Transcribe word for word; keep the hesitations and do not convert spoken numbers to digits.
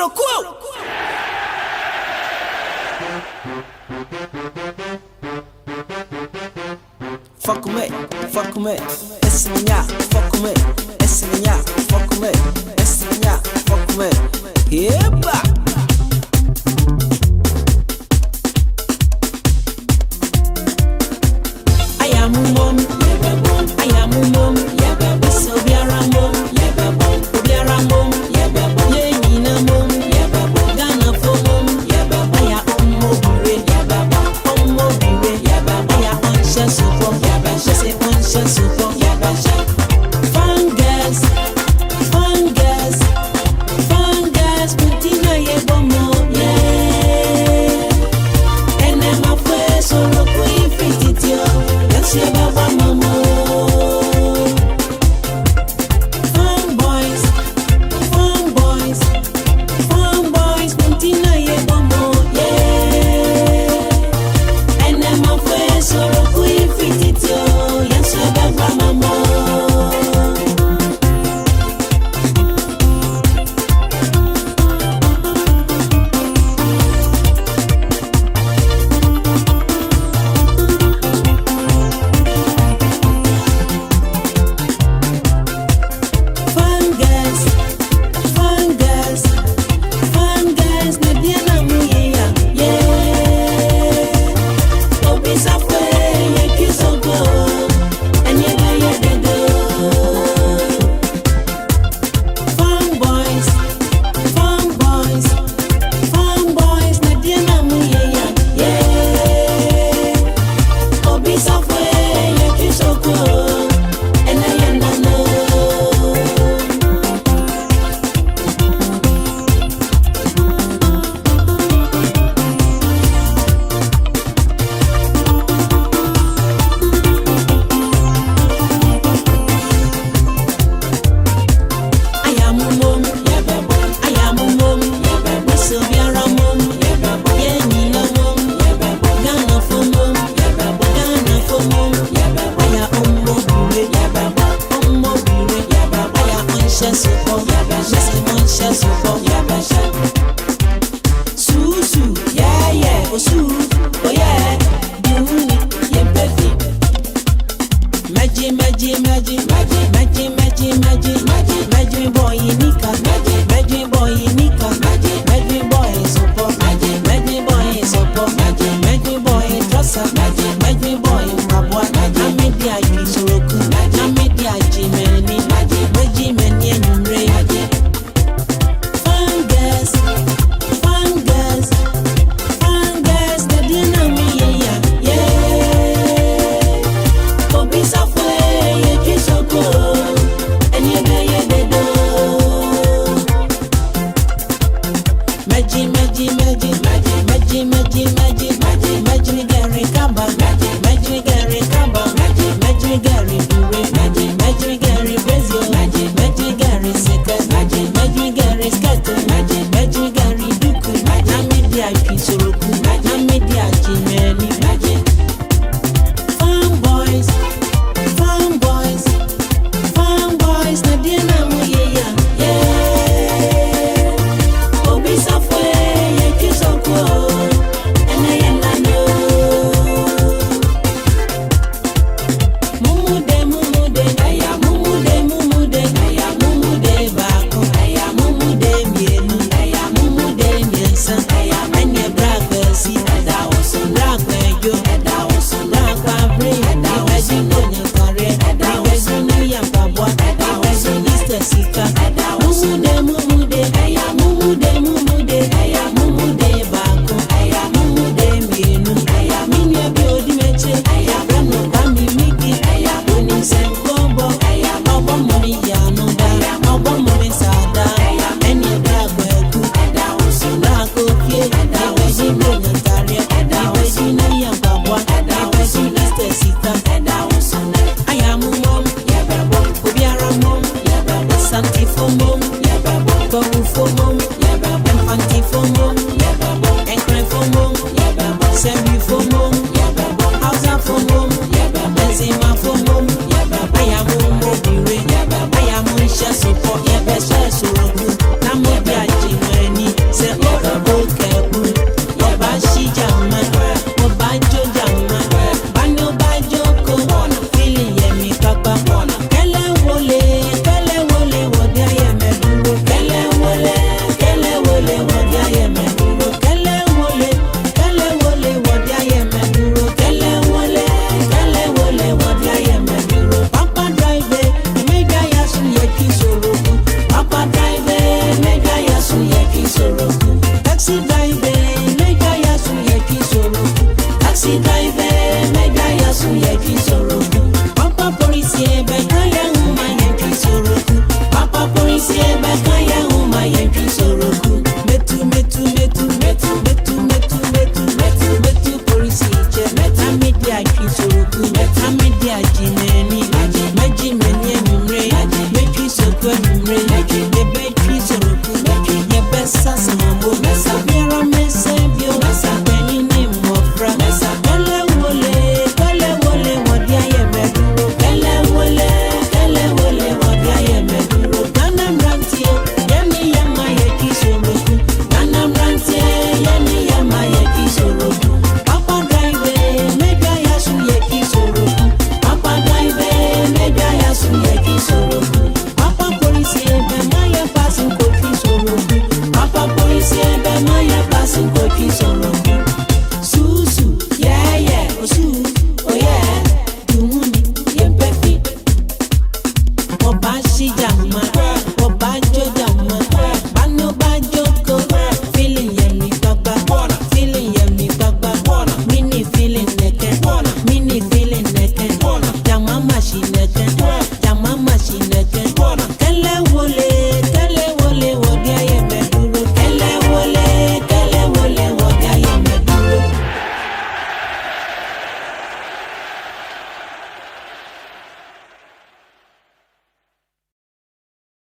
Soroko. Fuck me, fuck me, Esseña, fuck me, Esseña, fuck me, Esseña, fuck me. Yepa. I am mom, I am mom, so be a mom, be a mom, yeah, Nina mom, Ghana for mom, I am mobile, I'm mobile, I am anxious support, she say anxious support, fun girls, fun girls, fun girls, Putina ye bomo, yeah, and I'm a face so look we fit it yo, that's your baba mama. Fun boys, fun boys, fun boys, Putina ye bomo, yeah, and I'm a face so look we fit it yo, that's your baba mama. Fun girls, fun girls, fun girls, Nadiana Muya, yeah. Obi Safwe, ye Kisoko, and ye ga ye de do. Fun boys, fun boys, fun boys, Nadiana Muya, yeah. Obi Safwe, ye Kisoko, and I am not know. I am mom, I am mom, so be a mom, yeah, Nina mom, Ghana for mom, Ghana for mom, I am mobile, I'm mobile, I am anxious support, she say anxious support, Susu, yeah, yeah, oh Su, oh yeah, Duni, yeah, baby. Magic, magic, magic, magic, magic, magic, magic, magic, magic boy Nika, magic, magic boy Nika, magic, magic boy support, magic, magic boy support, magic, magic boy Tressa, magic, magic boy Pabwa, magic, media Kisoroku, magic, media Jimeni, magic, magic meni enyumre, magic. Fun girls, fun girls, fun girls, Nadiana Muya, yeah. Obi Safwe, ye Kisoko, and ye ga ye de do. Magic, magic, magic, magic, magic, magic, magic, magic, magic Gary Kaba, magic, magic Gary Kaba, magic, magic Gary Dure, magic, magic Gary Bezio, magic, magic Gary Seka, magic, magic Gary Skato, magic, magic Gary Duku, na media Kisoroku, na media Jimeni, magic. Fun boys, fun boys, fun boys, Nadiana Muya, yeah. Obi Safwe, ye Kisoko, and I am not know. Mumude, mumude, aya, mumude, mumude, aya, mumude bako, aya, mumude mienu, aya, mumude miensa, aya, anya brag si, eda oso brag yo, eda oso brag pabre, eda oso no kare, eda oso no yampabwa, eda oso Easter sika, eda oso mumude, mumude, aya, mumude, mumude, aya, mumude bako, aya, mumude mienu, aya, minya bi odi meche, aya, brano bami miki, aya, oni senkombo, aya, obo moni yano da, obo moni sada, aya, enya bragwe ku, eda oso brako fie, eda oso no kare, eda oso no yampabwa, eda oso Easter sika, eda oso na. I am mom, obi ara mom, Santi for mom, Kogu for mom, Infanti for mom, Enkren for mom, Sembi for mom, Hausa for mom, Benzema for mom. I am mobile, I am anxious support, yeah, best support. Na media Jimeni. soroku meta media jineni meji meni emre meji soku emre ye betri soroku ye besa sambo mesa biara mesa bio mesa beni ni mofra mesa kele wole kele wole wodi aye meduro kele wole kele wole wodi aye meduro ganam rantie yemi yama ye ki soroku ganam rantie yemi yama ye ki soroku papa drive meja yasu ye ki soroku papa drive meja yasu ye ki soroku papa police be maya passing ko ki soroku papa police be maya passing ko ki soroku susu yeah yeah osu oh yeah dumuni yempefi oba shijama oba jojama bano bajoko feeling yemi baba feeling yemi baba mini feeling neke mini feeling neke jama machine neke